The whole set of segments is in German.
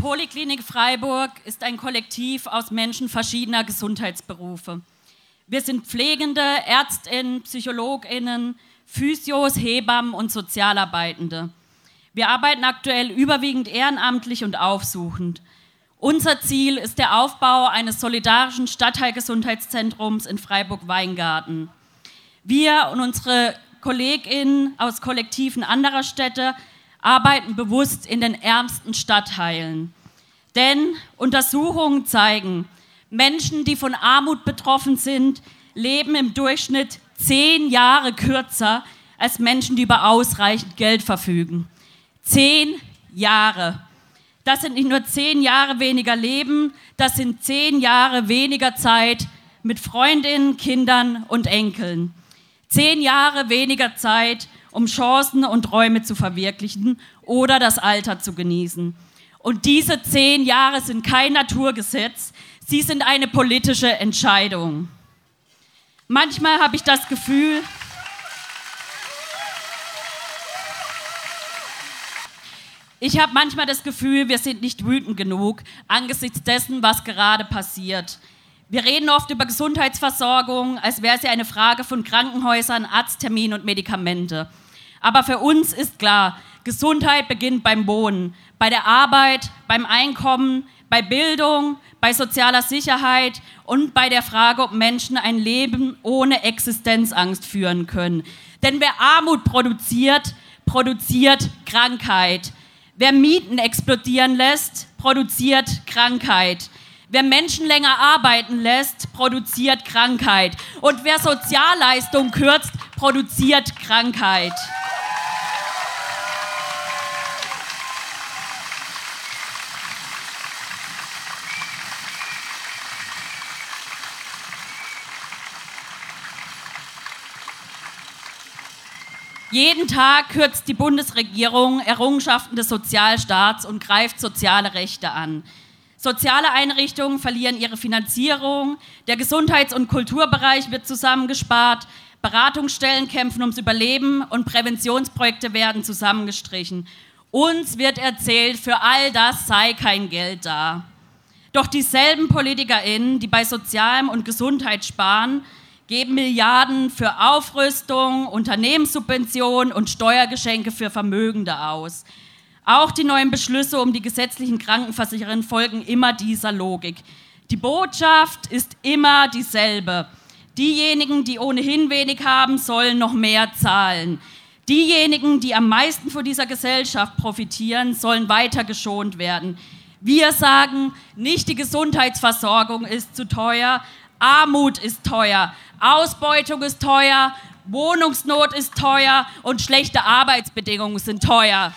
Poliklinik Freiburg ist ein Kollektiv aus Menschen verschiedener Gesundheitsberufe. Wir sind Pflegende, ÄrztInnen, PsychologInnen, Physios, Hebammen und Sozialarbeitende. Wir arbeiten aktuell überwiegend ehrenamtlich und aufsuchend. Unser Ziel ist der Aufbau eines solidarischen Stadtteilgesundheitszentrums in Freiburg-Weingarten. Wir und unsere KollegInnen aus Kollektiven anderer Städte arbeiten bewusst in den ärmsten Stadtteilen. Denn Untersuchungen zeigen, Menschen, die von Armut betroffen sind, leben im Durchschnitt 10 Jahre kürzer als Menschen, die über ausreichend Geld verfügen. 10 Jahre. Das sind nicht nur 10 Jahre weniger Leben, das sind 10 Jahre weniger Zeit mit Freundinnen, Kindern und Enkeln. 10 Jahre weniger Zeit, um Chancen und Träume zu verwirklichen oder das Alter zu genießen. Und diese 10 Jahre sind kein Naturgesetz, sie sind eine politische Entscheidung. Manchmal habe ich das Gefühl, wir sind nicht wütend genug angesichts dessen, was gerade passiert. Wir reden oft über Gesundheitsversorgung, als wäre sie eine Frage von Krankenhäusern, Arztterminen und Medikamente. Aber für uns ist klar, Gesundheit beginnt beim Wohnen, bei der Arbeit, beim Einkommen, bei Bildung, bei sozialer Sicherheit und bei der Frage, ob Menschen ein Leben ohne Existenzangst führen können. Denn wer Armut produziert, produziert Krankheit. Wer Mieten explodieren lässt, produziert Krankheit. Wer Menschen länger arbeiten lässt, produziert Krankheit. Und wer Sozialleistungen kürzt, produziert Krankheit. Jeden Tag kürzt die Bundesregierung Errungenschaften des Sozialstaats und greift soziale Rechte an. Soziale Einrichtungen verlieren ihre Finanzierung, der Gesundheits- und Kulturbereich wird zusammengespart, Beratungsstellen kämpfen ums Überleben und Präventionsprojekte werden zusammengestrichen. Uns wird erzählt, für all das sei kein Geld da. Doch dieselben PolitikerInnen, die bei Sozialem und Gesundheit sparen, geben Milliarden für Aufrüstung, Unternehmenssubventionen und Steuergeschenke für Vermögende aus. Auch die neuen Beschlüsse um die gesetzlichen Krankenversicherungen folgen immer dieser Logik. Die Botschaft ist immer dieselbe. Diejenigen, die ohnehin wenig haben, sollen noch mehr zahlen. Diejenigen, die am meisten von dieser Gesellschaft profitieren, sollen weiter geschont werden. Wir sagen, nicht die Gesundheitsversorgung ist zu teuer, Armut ist teuer, Ausbeutung ist teuer, Wohnungsnot ist teuer und schlechte Arbeitsbedingungen sind teuer.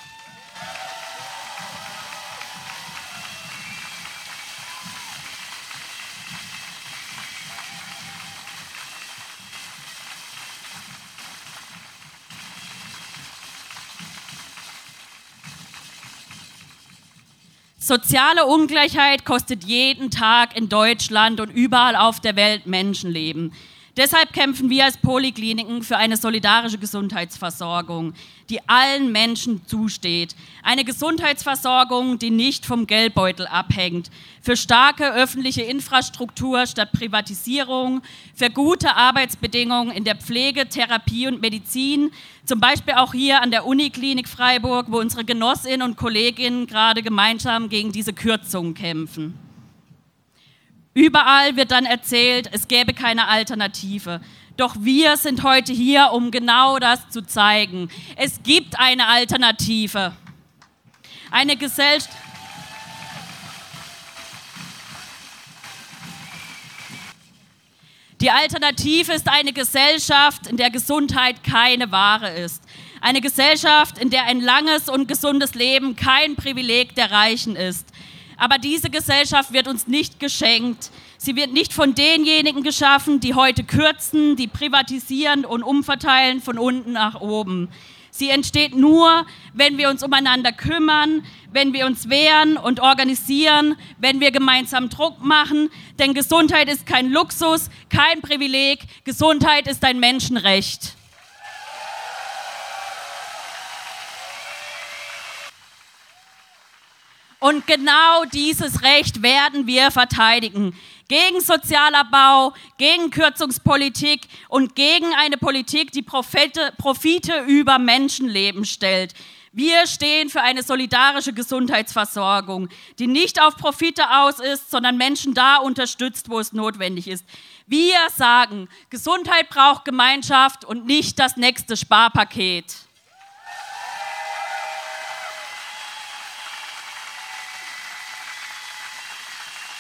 Soziale Ungleichheit kostet jeden Tag in Deutschland und überall auf der Welt Menschenleben. Deshalb kämpfen wir als Polikliniken für eine solidarische Gesundheitsversorgung, die allen Menschen zusteht. Eine Gesundheitsversorgung, die nicht vom Geldbeutel abhängt. Für starke öffentliche Infrastruktur statt Privatisierung, für gute Arbeitsbedingungen in der Pflege, Therapie und Medizin, zum Beispiel auch hier an der Uniklinik Freiburg, wo unsere Genossinnen und Kolleginnen gerade gemeinsam gegen diese Kürzungen kämpfen. Überall wird dann erzählt, es gäbe keine Alternative. Doch wir sind heute hier, um genau das zu zeigen. Es gibt eine Alternative. Eine Gesellschaft. Die Alternative ist eine Gesellschaft, in der Gesundheit keine Ware ist. Eine Gesellschaft, in der ein langes und gesundes Leben kein Privileg der Reichen ist. Aber diese Gesellschaft wird uns nicht geschenkt. Sie wird nicht von denjenigen geschaffen, die heute kürzen, die privatisieren und umverteilen von unten nach oben. Sie entsteht nur, wenn wir uns umeinander kümmern, wenn wir uns wehren und organisieren, wenn wir gemeinsam Druck machen. Denn Gesundheit ist kein Luxus, kein Privileg. Gesundheit ist ein Menschenrecht. Und genau dieses Recht werden wir verteidigen. Gegen Sozialabbau, gegen Kürzungspolitik und gegen eine Politik, die Profite über Menschenleben stellt. Wir stehen für eine solidarische Gesundheitsversorgung, die nicht auf Profite aus ist, sondern Menschen da unterstützt, wo es notwendig ist. Wir sagen, Gesundheit braucht Gemeinschaft und nicht das nächste Sparpaket.